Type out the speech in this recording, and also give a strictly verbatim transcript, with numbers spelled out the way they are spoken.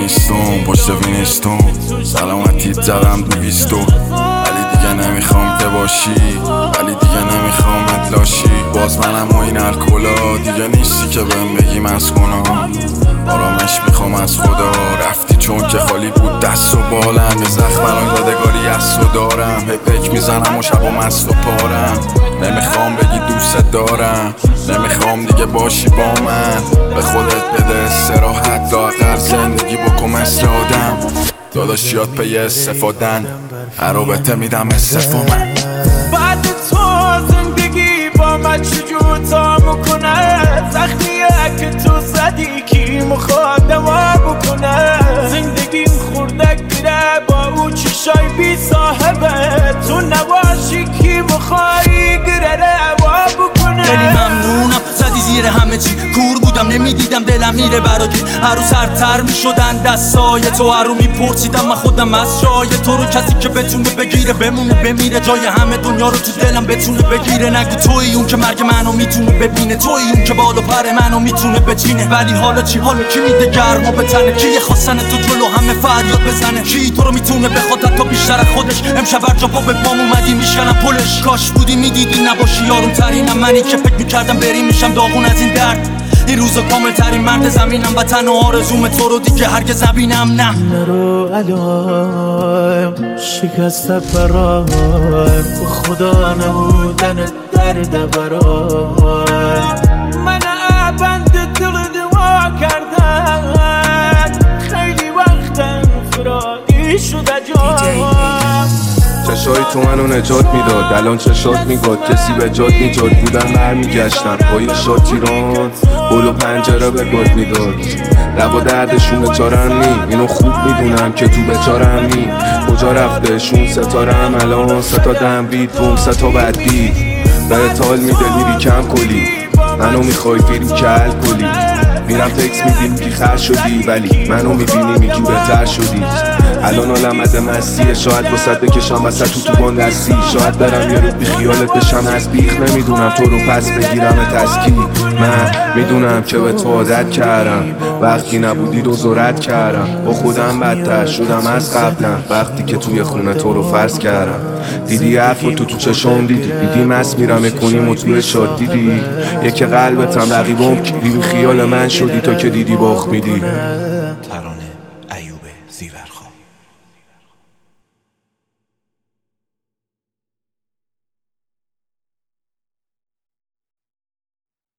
نیستم پشت وینستون سلامتیت زدم دو بیستو ولی دیگه نمیخوام که باشی، ولی دیگه نمیخوام ادلاشی. باز منم و این الکلا دیگه نیستی که بهم بگی مست کنم. آرامش میخوام از خدا، رفتی چون که خالی بود دست و بالم. یه زخم الان یادگاری از تو دارم، هی پک میزنم و شب و مست و پارم. نمیخوام بگی دوست دارم، نمیخوام دیگه باشی با من. به خودت بده استراحت، لااقل زندگی بکن مثل آدم. داداش یاد پی استفادن، هر رابطه میدم استفا من. بعد تو زندگی با من چجور تا میکنه؟ زخمیه که تو زدی کی مخواد دوا بکنه؟ زندگیم خورده گیره با او چشای بی صاحبه. تو نباشی کی مخوایی گیره روا بکنه؟ خیلی ممنونم زدی زیر همه چی، کور بودم نمیدیدم دلم میره براتی. هر روز سرتر میشدن دستای تو، هر رو میپرسیدم من خودم از جای تو رو. کسی که بتونه بگیره بمونه بمیره، جای همه دنیا رو تو دلم بتونه بگیره. نگو توی اون که مرگ منو میتونه ببینه، توی اون که بال و پر منو میتونه بچینه. ولی حالا چی؟ حالا کی میده گرما به تنه؟ کی خواستن تو جلو همه فریاد بزنه؟ کی تو رو میتونه بخواد حتی بیشتر از خودش؟ امشب هر جا با به بام اومدی میشکنم پلش. کاش بودی میدیدی نباشی یارم ترینم، منی که فکر میکردم بریم میشم داغون از این درد. این روزا کامل ترین مرد زمینم و تنها آرزوم تو رو دیگه هرگز نبینم. نه نرو علام شکسته برایم، به خدا نبودن درد برایم. من بند دل دوا کردن، خیلی وقتم فراری شده جان. چشای تو منو نجات میداد، الان چشات میگاد کسی به جات میجاد. بودن برمیگشتن با یه شات ایران، بلو پنجره به گاد میداد. لبا دردشون چارم نی، اینو خوب میدونم که تو بچارم نی. کجا رفتهشون ستارم الان؟ ستا دم بید بوم ستا بد بید. به تال میده میری کم کلی، منو میخوای فیلم کل کلی. میرم تکس میدیم که خر شدی، ولی منو میبینی میگی بهتر شدی. الان آلم از مسیه، شاید وسط بکشم وسط تو تو بان دستی. شاید برم یه رو بی خیالت بشم از بیخ، نمیدونم تو رو پس بگیرم تسکی. من میدونم که به تو عادت کردم، وقتی نبودی دوزارت کردم. با خودم بدتر شدم از قبلم، وقتی که توی خونه تو رو فرض کردم. دیدی حرف تو تو چشم دیدی، دیدی مست میرم کنیم و توی شاد دیدی. یک قلبتم رقیبم کلی بی خیال من شدی تا که دیدی باخ میدی. ترانه ایوب زیورخواه.